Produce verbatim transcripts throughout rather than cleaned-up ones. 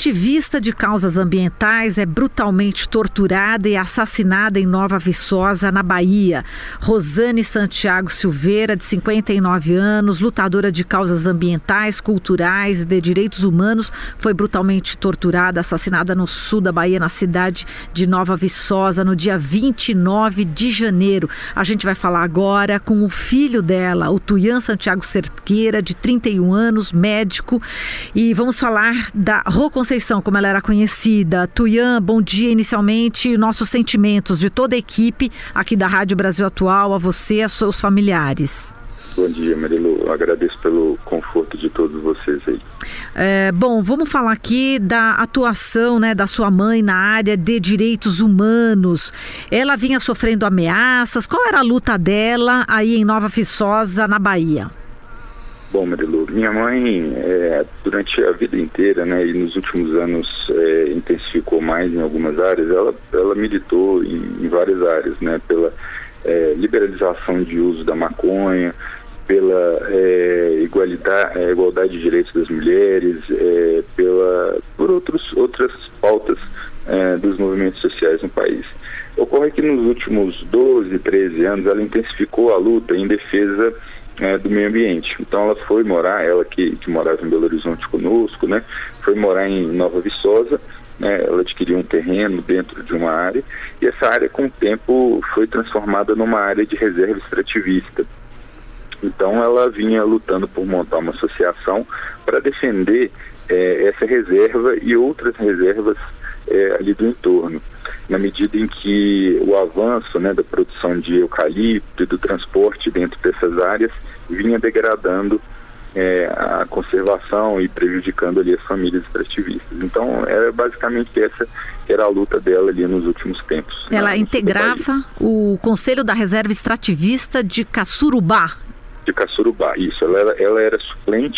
ativista de causas ambientais é brutalmente torturada e assassinada em Nova Viçosa, na Bahia. Rosane Santiago Silveira, de cinquenta e nove anos, lutadora de causas ambientais, culturais e de direitos humanos, foi brutalmente torturada, assassinada no sul da Bahia, na cidade de Nova Viçosa, no dia vinte e nove de janeiro. A gente vai falar agora com o filho dela, o Tuian Santiago Cerqueira, de trinta e um anos, médico, e vamos falar da Rô Conceição, como ela era conhecida. Tuian, bom dia. Inicialmente, nossos sentimentos de toda a equipe aqui da Rádio Brasil Atual, a você e a seus familiares. Bom dia, Marilu. Eu agradeço pelo conforto de todos vocês aí. É, bom, vamos falar aqui da atuação, né, da sua mãe na área de direitos humanos. Ela vinha sofrendo ameaças. Qual era a luta dela aí em Nova Viçosa, na Bahia? Bom, Marilu, minha mãe, é, durante a vida inteira, né, e nos últimos anos é, intensificou mais em algumas áreas, ela, ela militou em, em várias áreas, né, pela é, liberalização de uso da maconha, pela é, igualdade, é, igualdade de direitos das mulheres, é, pela, por outros, outras pautas é, dos movimentos sociais no país. Ocorre que nos últimos doze, treze anos ela intensificou a luta em defesa É, do meio ambiente. Então ela foi morar, ela que, que morava em Belo Horizonte conosco, né, foi morar em Nova Viçosa, né, ela adquiriu um terreno dentro de uma área, e essa área com o tempo foi transformada numa área de reserva extrativista. Então ela vinha lutando por montar uma associação para defender é, essa reserva e outras reservas é, ali do entorno, na medida em que o avanço, né, da produção de eucalipto e do transporte dentro dessas áreas vinha degradando é, a conservação e prejudicando ali as famílias extrativistas. Então era basicamente essa que era a luta dela ali nos últimos tempos. Ela integrava o Conselho da Reserva Extrativista de Caçurubá. De Caçurubá, isso. Ela era, ela era suplente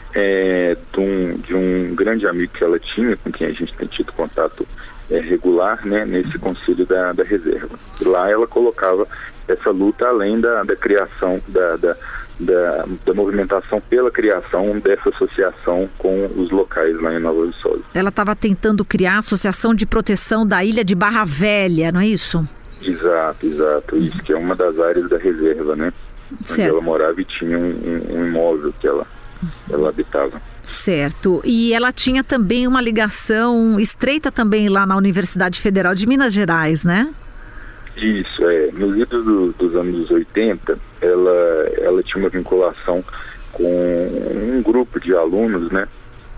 é, de, um, de um grande amigo que ela tinha, com quem a gente tem tido contato É, regular, né, nesse conselho da, da reserva. E lá ela colocava essa luta além da, da criação, da, da, da, da movimentação pela criação dessa associação com os locais lá em Nova Viçosa. Ela estava tentando criar a Associação de Proteção da Ilha de Barra Velha, não é isso? Exato, exato. Isso, que é uma das áreas da reserva, né? Certo. Onde ela morava e tinha um, um, um imóvel que ela, ela habitava. Certo. E ela tinha também uma ligação estreita também lá na Universidade Federal de Minas Gerais, né? Isso, é. Nos idos do, dos anos oitenta, ela, ela tinha uma vinculação com um grupo de alunos, né?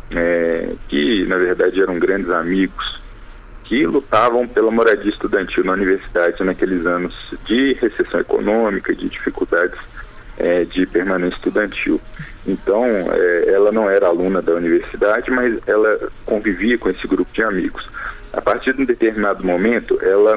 É, que, na verdade, eram grandes amigos, que lutavam pela moradia estudantil na universidade naqueles anos de recessão econômica, de dificuldades É, de permanência estudantil. Então, é, ela não era aluna da universidade, mas ela convivia com esse grupo de amigos. A partir de um determinado momento, ela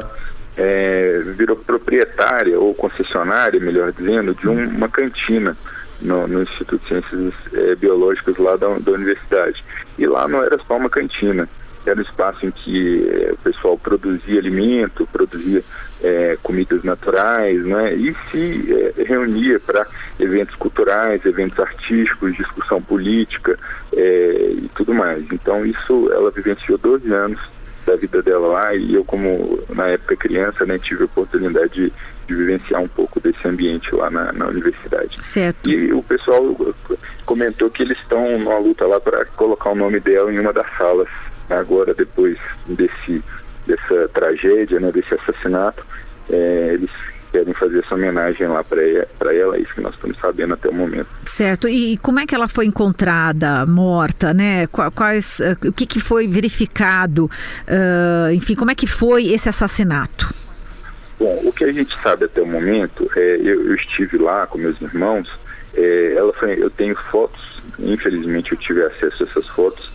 é, virou proprietária ou concessionária, melhor dizendo, de um, uma cantina no, no Instituto de Ciências é, Biológicas lá da, da universidade. E lá não era só uma cantina, era um espaço em que é, o pessoal produzia alimento, produzia é, comidas naturais, né, e se é, reunia para eventos culturais, eventos artísticos, discussão política é, e tudo mais. Então isso ela vivenciou doze anos da vida dela lá, e eu, como na época criança, né, tive a oportunidade de, de vivenciar um pouco desse ambiente lá na, na universidade. Certo. E o pessoal comentou que eles estão numa luta lá para colocar o nome dela em uma das salas. Agora, depois desse, dessa tragédia, né, desse assassinato, é, eles querem fazer essa homenagem lá para ela, é isso que nós estamos sabendo até o momento. Certo. E como é que ela foi encontrada, morta, né? Quais, uh, o que, que foi verificado? Uh, enfim, como é que foi esse assassinato? Bom, o que a gente sabe até o momento, é, eu, eu estive lá com meus irmãos, é, ela foi, eu tenho fotos, infelizmente eu tive acesso a essas fotos.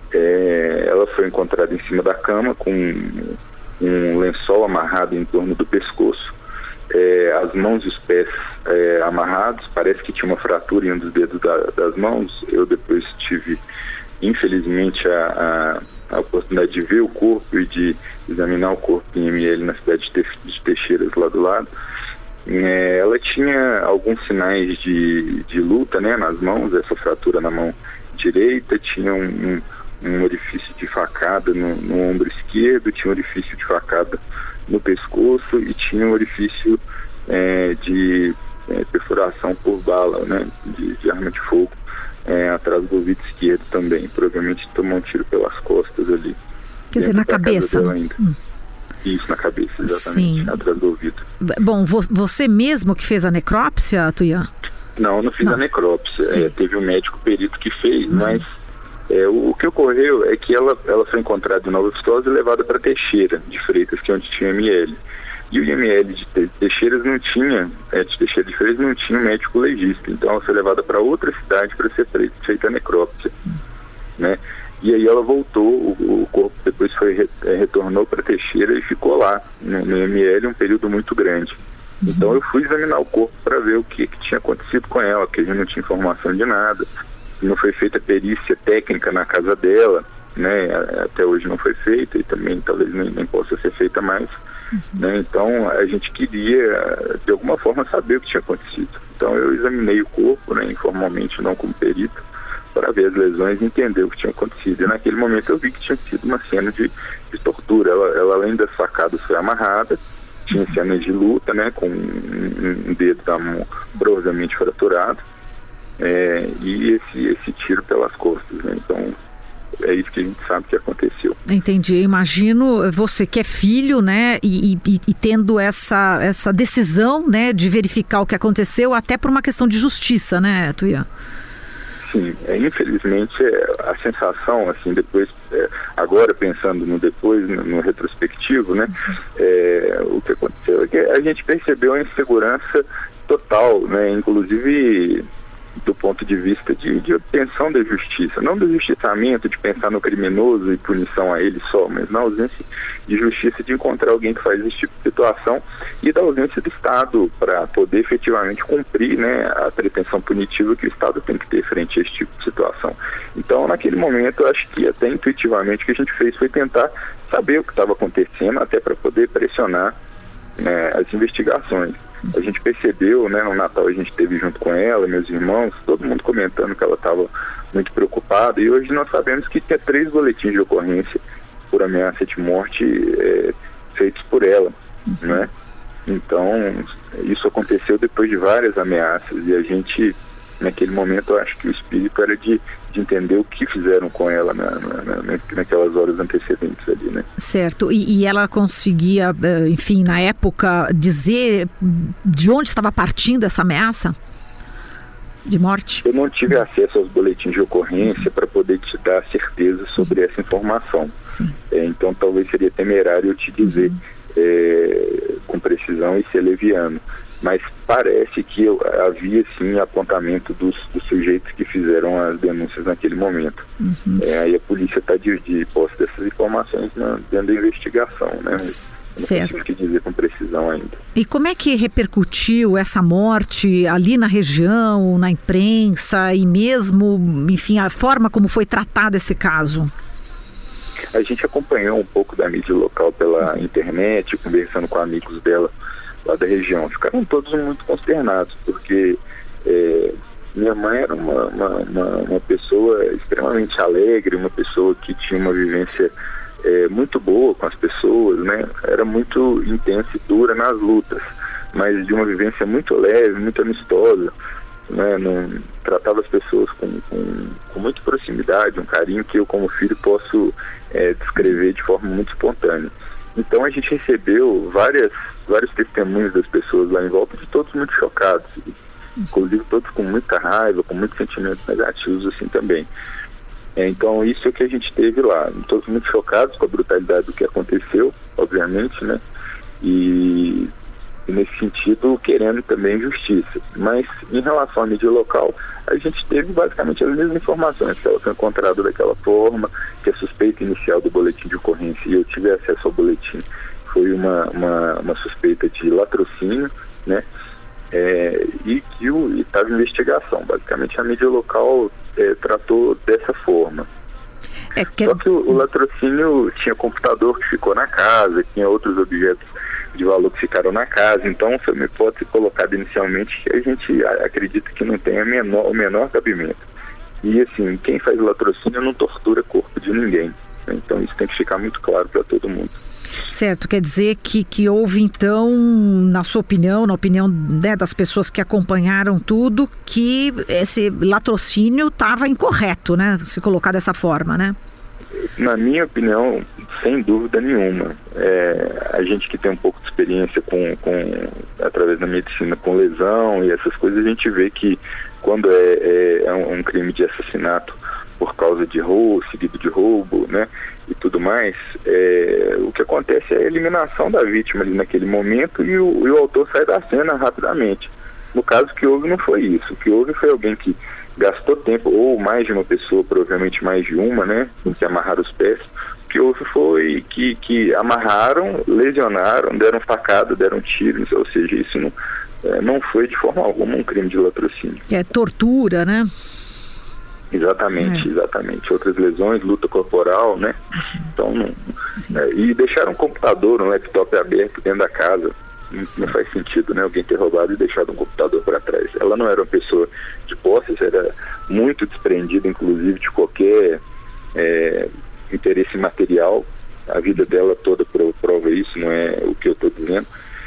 É, ela foi encontrada em cima da cama com um, um lençol amarrado em torno do pescoço, é, as mãos e os pés é, amarrados. Parece que tinha uma fratura em um dos dedos da, das mãos. Eu depois tive, infelizmente, a, a, a oportunidade de ver o corpo e de examinar o corpo em M L na cidade de, de Teixeiras, lá do lado. É, ela tinha alguns sinais de, de luta, né, nas mãos, essa fratura na mão direita, tinha um, um um orifício de facada no, no ombro esquerdo, tinha um orifício de facada no pescoço e tinha um orifício é, de é, perfuração por bala, né, de, de arma de fogo é, atrás do ouvido esquerdo também. Provavelmente tomou um tiro pelas costas ali. Quer dizer, na cabeça? Hum. Isso, na cabeça, exatamente, Sim. atrás do ouvido. Bom, vo- você mesmo que fez a necrópsia, Tuian? Não, eu não fiz não. a necrópsia. É, teve um médico perito que fez, uhum. mas é, o, o que ocorreu é que ela, ela foi encontrada em Nova Viçosa e levada para Teixeira de Freitas, que é onde tinha M L. E o I M L de Teixeiras não tinha, é, de Teixeira de Freitas não tinha um médico legista. Então ela foi levada para outra cidade para ser feita a necrópsia, uhum. né? E aí ela voltou, o, o corpo depois foi, é, retornou para Teixeira e ficou lá, no, no M L, um período muito grande. Uhum. Então eu fui examinar o corpo para ver o que, que tinha acontecido com ela, porque a gente não tinha informação de nada. Não foi feita perícia técnica na casa dela, né? Até hoje não foi feita e também talvez nem, nem possa ser feita mais. Uhum. Né? Então a gente queria, de alguma forma, saber o que tinha acontecido. Então eu examinei o corpo, né, informalmente, não como perito, para ver as lesões e entender o que tinha acontecido. E naquele momento eu vi que tinha sido uma cena de, de tortura. Ela, ela, além das facadas, foi amarrada, tinha cenas de luta, né, com um, um dedo da mão provavelmente fraturado, é, e esse, esse tiro pelas costas, né? Então é isso que a gente sabe que aconteceu. Entendi. Eu imagino você que é filho, né, e, e, e tendo essa, essa decisão, né, de verificar o que aconteceu, até por uma questão de justiça, né, Tuian? Sim, é, infelizmente é, a sensação, assim, depois, é, agora pensando no depois, no, no retrospectivo, né, é, o que aconteceu é que a gente percebeu a insegurança total, né, inclusive do ponto de vista de, de obtenção da justiça, não do justiçamento, de pensar no criminoso e punição a ele só, mas na ausência de justiça, de encontrar alguém que faz esse tipo de situação e da ausência do Estado para poder efetivamente cumprir, né, a pretensão punitiva que o Estado tem que ter frente a esse tipo de situação. Então, naquele momento, eu acho que até intuitivamente o que a gente fez foi tentar saber o que estava acontecendo, até para poder pressionar, né, as investigações. A gente percebeu, né, no Natal a gente esteve junto com ela, meus irmãos, todo mundo comentando que ela estava muito preocupada, e hoje nós sabemos que tinha três boletins de ocorrência por ameaça de morte é, feitos por ela, uhum. né? Então, isso aconteceu depois de várias ameaças, e a gente, naquele momento, eu acho que o espírito era de, de entender o que fizeram com ela na, na, na, naquelas horas antecedentes ali, né? Certo. E, e ela conseguia, enfim, na época, dizer de onde estava partindo essa ameaça de morte? Eu não tive acesso aos boletins de ocorrência para poder te dar certeza sobre essa informação. Sim. É, então, talvez seria temerário eu te dizer uhum. é, com precisão e ser leviano. Mas parece que eu, havia sim apontamento dos, dos sujeitos que fizeram as denúncias naquele momento. Uhum. É, aí a polícia está de, de posse dessas informações na, dentro da investigação, né? Não certo. consigo te dizer com precisão ainda. E como é que repercutiu essa morte ali na região, na imprensa e mesmo, enfim, a forma como foi tratado esse caso? A gente acompanhou um pouco da mídia local pela internet, conversando com amigos dela lá da região. Ficaram todos muito consternados, porque é, minha mãe era uma, uma, uma, uma pessoa extremamente alegre, uma pessoa que tinha uma vivência é, muito boa com as pessoas, né? Era muito intensa e dura nas lutas, mas de uma vivência muito leve, muito amistosa, né? Não, tratava as pessoas com, com, com muita proximidade, um carinho que eu como filho posso é, descrever de forma muito espontânea. Então a gente recebeu várias, vários testemunhos das pessoas lá em volta, de todos muito chocados, inclusive todos com muita raiva, com muitos sentimentos negativos assim também. É, então isso é o que a gente teve lá, todos muito chocados com a brutalidade do que aconteceu, obviamente, né? E, e nesse sentido querendo também justiça. Mas em relação à mídia local, a gente teve basicamente as mesmas informações, que ela foi encontrada daquela forma, que a suspeita inicial do boletim de ocorrência, e eu tive acesso ao boletim, foi uma, uma, uma suspeita de latrocínio, né? É, e que estava em investigação. Basicamente a mídia local é, tratou dessa forma. É que... Só que o, o latrocínio tinha computador que ficou na casa, tinha outros objetos de valor que ficaram na casa, então foi uma hipótese colocada inicialmente que a gente acredita que não tem a menor, o menor cabimento. E assim, quem faz latrocínio não tortura corpo de ninguém. Então isso tem que ficar muito claro para todo mundo. Certo, quer dizer que, que houve então, na sua opinião, na opinião, né, das pessoas que acompanharam tudo, que esse latrocínio estava incorreto, né? Se colocar dessa forma, né? Na minha opinião, sem dúvida nenhuma. É, a gente que tem um pouco de experiência com, com, através da medicina com lesão e essas coisas, a gente vê que quando é, é, é um crime de assassinato por causa de roubo, seguido de roubo, né, e tudo mais, é, o que acontece é a eliminação da vítima ali naquele momento e o, e o autor sai da cena rapidamente. No caso, o que houve não foi isso. O que houve foi alguém que gastou tempo, ou mais de uma pessoa, provavelmente mais de uma, né, que amarraram os pés. O que houve foi que, que amarraram, lesionaram, deram facada, deram tiros, ou seja, isso não, é, não foi de forma alguma um crime de latrocínio. É tortura, né? Exatamente, é. exatamente. Outras lesões, luta corporal, né? Então, não, é, e deixaram um computador, um laptop aberto dentro da casa. Não, não faz sentido, né? Alguém ter roubado e deixado um computador para trás. Ela não era uma pessoa de posses, era muito desprendida, inclusive, de qualquer é, interesse material. A vida dela toda prova isso, não é o que eu estou dizendo.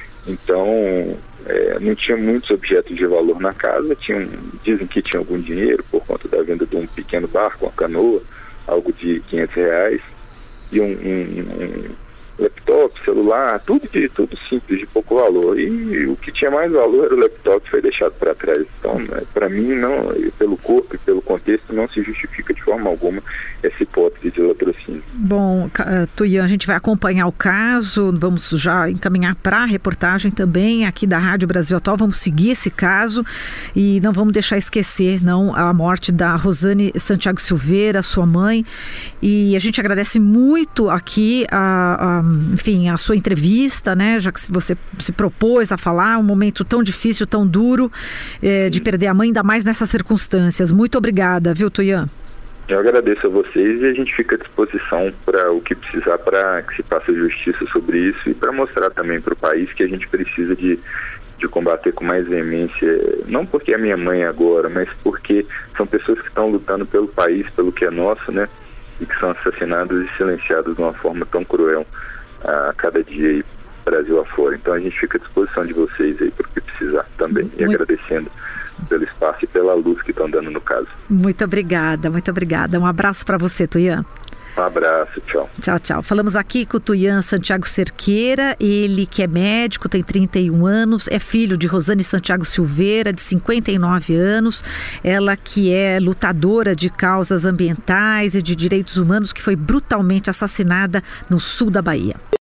Então, é, não tinha muitos objetos de valor na casa. Tinham, dizem que tinha algum dinheiro por conta da venda de um pequeno barco, uma canoa, algo de quinhentos reais, e um, um, um laptop, celular, tudo de tudo simples, de pouco valor. E o que tinha mais valor era o laptop, que foi deixado para trás. Então, né, para mim, não, pelo corpo e pelo contexto, não se justifica de forma alguma essa hipótese de latrocínio. Bom, Tuian, a gente vai acompanhar o caso, vamos já encaminhar para a reportagem também aqui da Rádio Brasil Atual, vamos seguir esse caso e não vamos deixar esquecer, não, a morte da Rosane Santiago Silveira, sua mãe, e a gente agradece muito aqui a, a enfim, a sua entrevista, né, já que você se propôs a falar, um momento tão difícil, tão duro, é, de perder a mãe, ainda mais nessas circunstâncias. Muito obrigada, viu, Tuian? Eu agradeço a vocês e a gente fica à disposição para o que precisar para que se faça justiça sobre isso e para mostrar também para o país que a gente precisa de, de combater com mais veemência, não porque é a minha mãe agora, mas porque são pessoas que estão lutando pelo país, pelo que é nosso, né, e que são assassinadas e silenciadas de uma forma tão cruel a cada dia aí, Brasil afora. Então a gente fica à disposição de vocês aí para o que precisar também. E muito agradecendo pelo espaço e pela luz que estão dando no caso. Muito obrigada, muito obrigada. Um abraço para você, Tuian. Um abraço, tchau. Tchau, tchau. Falamos aqui com o Tuian Santiago Cerqueira, ele que é médico, tem trinta e um anos, é filho de Rosane Santiago Silveira, de cinquenta e nove anos, ela que é lutadora de causas ambientais e de direitos humanos, que foi brutalmente assassinada no sul da Bahia.